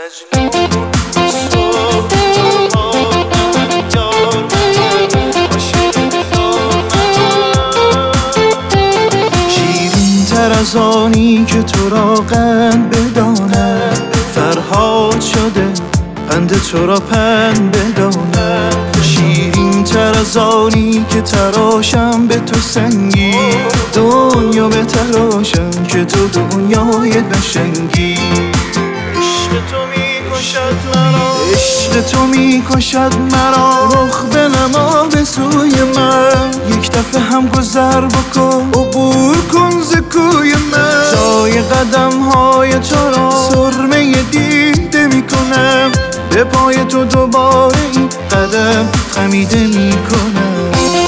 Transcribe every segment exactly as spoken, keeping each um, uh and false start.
شیرین تر از آنی که تو را قند بدانه، فرهاد شده پند تو را پند بدانه. شیرین تر از آنی که تراشم به تو سنگی، دنیا به تراشم که تو دنیای قشنگی. عشق تو می کشد مرا، عشق تو می کشد مرا. رخ بنما به سوی من، یک دفعه هم گذر بکن، عبور کن ز کوی من. جای قدم های تو را سرمه دیده می کنم، به پای تو دوباره این قدم خمیده می کنم.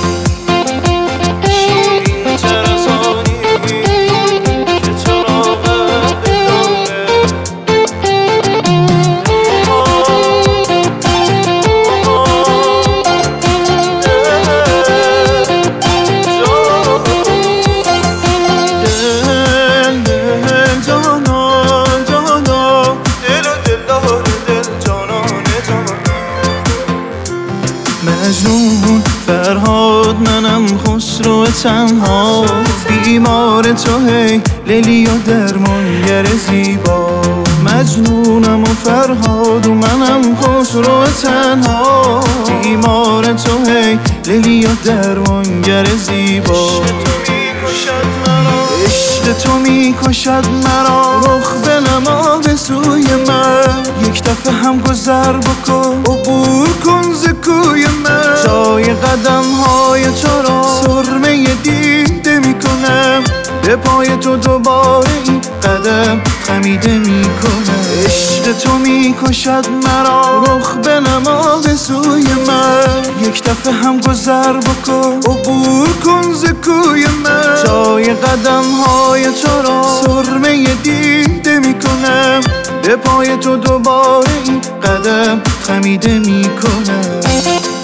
مجنون فرهاد منم خسرو تنها، بیمار تو هی لیلی و درمانگر زیبا. مجنونم و فرهاد و منم خسرو تنها، بیمار تو هی لیلی و درمانگر زیبا. عشق تو می کشد مرا، رخ بنما به سوی من، یک دفعه هم گذر بکن، عبور کن ز کوی من. جای قدم های تو را سرمه دیده می کنم، به پای تو دوباره این قدم خمیده می کنم. عشق تو می کشد مرا، رخ بنما به سوی من، یک دفعه هم گذر بکن، عبور کن ز کوی من. جای قدم های تو را سرمه دیده می کنم، به پای تو دوباره این قدم خمیده می کنم.